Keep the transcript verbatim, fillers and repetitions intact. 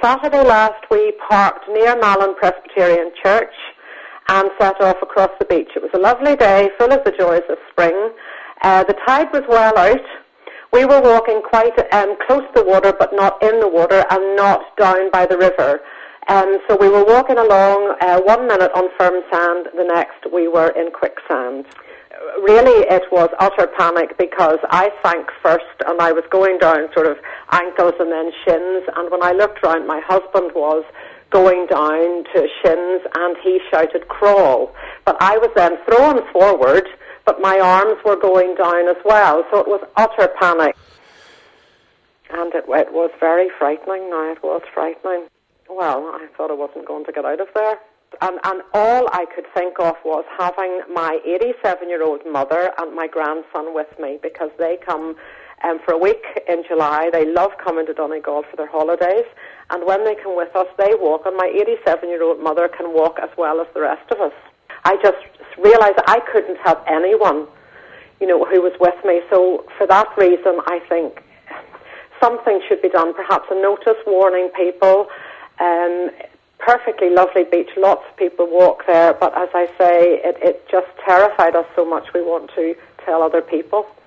Saturday last we parked near Malin Presbyterian Church and set off across the beach. It was a lovely day, full of the joys of spring. Uh, the tide was well out. We were walking quite um, close to the water, but not in the water and not down by the river. Um, so we were walking along, uh, one minute on firm sand, the next we were in quicksand. Really, it was utter panic because I sank first and I was going down sort of ankles and then shins, and when I looked round, my husband was going down to shins and he shouted, "Crawl." But I was then thrown forward, but my arms were going down as well, so it was utter panic. And it, it was very frightening. Now, it was frightening. Well, I thought I wasn't going to get out of there. And, and all I could think of was having my eighty-seven-year-old mother and my grandson with me, because they come um, for a week in July. They love coming to Donegal for their holidays. And when they come with us, they walk, and my eighty-seven-year-old mother can walk as well as the rest of us. I just realised I couldn't have anyone, you know, who was with me. So for that reason, I think something should be done. Perhaps a notice warning people. Um, perfectly lovely beach. Lots of people walk there. But as I say, it, it just terrified us so much we want to tell other people.